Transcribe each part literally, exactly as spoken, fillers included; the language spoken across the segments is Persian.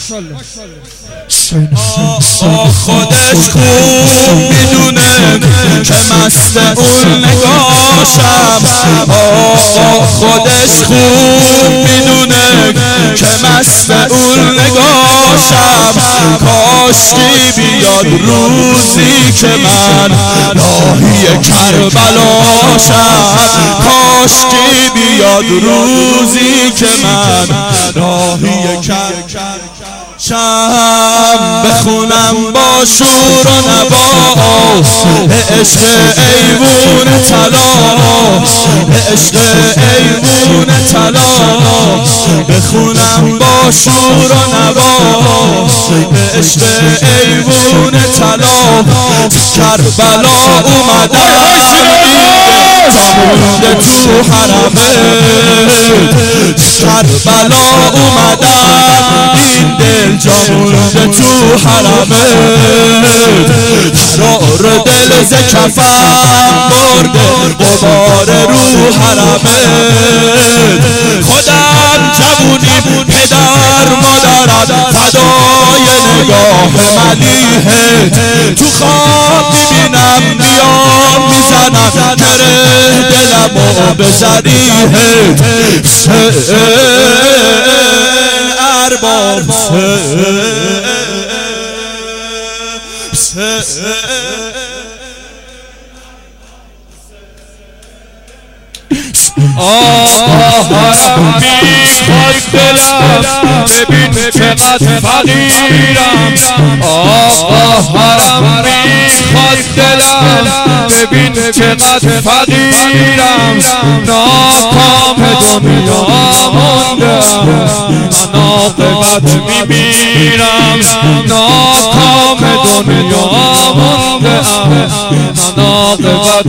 خودش خوب میدونه که مست اون نگاشم، آقا خودش خوب میدونه که مست اون نگاشم. کاشکی بیاد روزی که من راهی کربلاشم، کاشکی بیاد روزی که من راهی کربلاشم. بخونم با شور و نوا عشق ایوون طلا، عشق ایوون طلا. بخونم با شور و نوا عشق ایوون طلا. کربلا اومدم مونده تو حرمه، کربلا اومدم این دل جا مونده تو حرمه. قرار دل ز کفم برده غبار رو حرمه. خودم جوونیم پدر مادرم فدای نگاه ملیحت. تو خواب میبینم میام میزنم گره دلم و به ذریحت. ارباب آهارم میخواد دلم ببین چقدر فقیرم. آهارم میخواد دلم ببین چقدر فقیرم. ناکام دنیا موندم من عاقبت میمیرم. ناکام دنیا موندم من عاقبت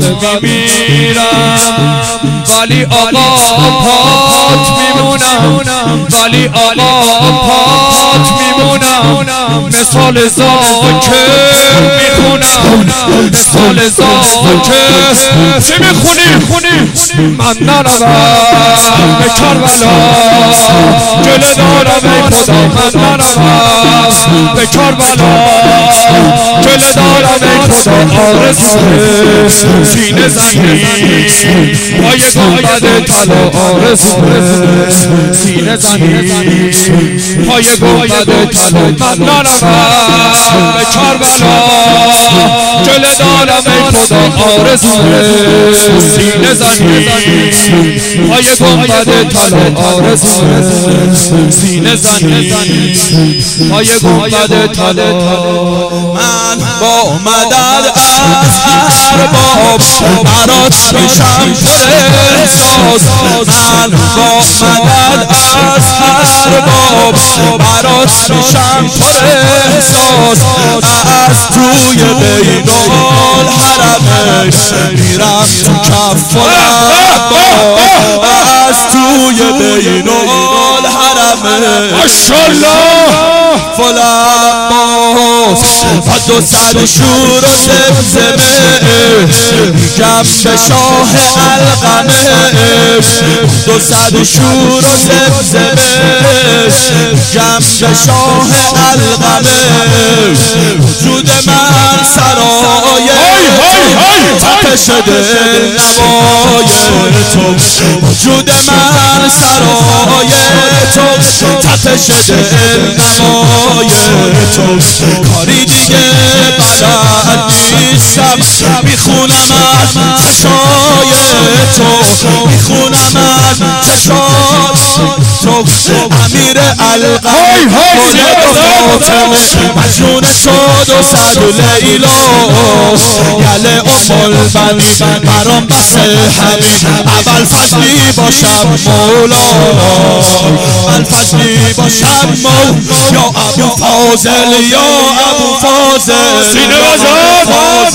میمیرم. ولی آقا پات میمونم، ولی آقا پات میمونم. مثال زاکر میخونم، مثال زاکر. چی میخونی؟ من نروم به کربلا جلو دارم ای خدا. من نروم به کربلا جلو دارم ای خدا. آرزوه سینه زنی پای گنبد طلا، آرزوه سینه زنی پای گنبد طلا. من نروم به کربلا جلو دارم ای خدا. آرزوه سینه زنی پای گنبد طلا، آرزوه سینه زنی پای گنبد طلا. من با مدد از ارباب برات میشم فرستاد. من با مدد از ارباب برات میشم فرستاد. از توی بین الحرمین میرم تو کف العباس. از توی بین الحرمین ماشاءالله فالعباس. و دو سر شور و زمزمه میگم به شاه القمه. دو سر شور و زمزمه میگم به شاه القمه. وجود من سرای تپش دل نوای تو. وجود من سرای تو تپش دل نوای تو. کاری دیگه بلد نیستم میخونم از چشای تو. میخونم از چشای تو. امیر القمه گل و فاطمه مجنون شد و صد لیلا. یله ام البنی برام بس همین اول فضلی باشم مولا. اول فضلی باشم مولا. یا ابو فاضل یا ابو فاضل سینه بزن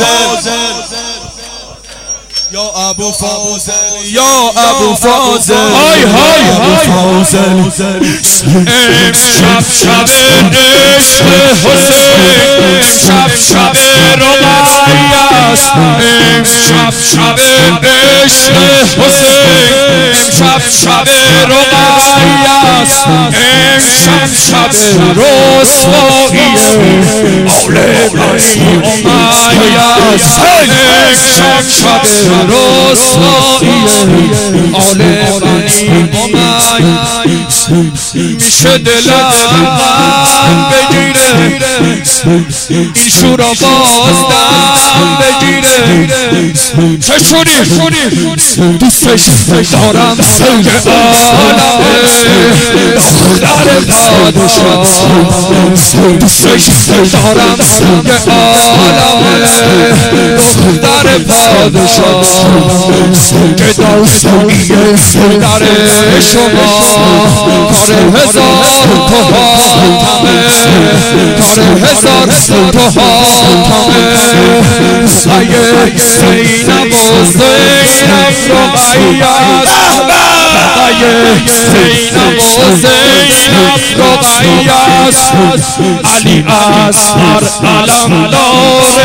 یا ابو فاضل یا ابو فاضل. های های های امشب شب عشق حسین شب شب رقیاست امشب شب عشق حسین شب شب رقیاست امشب شب رسوایی آل بنی امیه‌ست امشب شب رسوایی آل بنی امیه‌ست میشه دلم غم بگیره این شورا بازدم بگیره چشونی دوستش دارم سنگ عالمه دختر پادشاه دوستش دارم سنگ عالمه دختر پادشاه که داستانیه در شما کار هزار تو حاتمه کار هزار تو حاتمه اگه زینب و زینب رقیاست اگه زینب و زینب رقیاست علی اصغر علمدار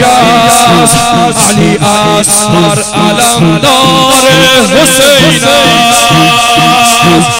رقیاست علی اصغر علمدار حسین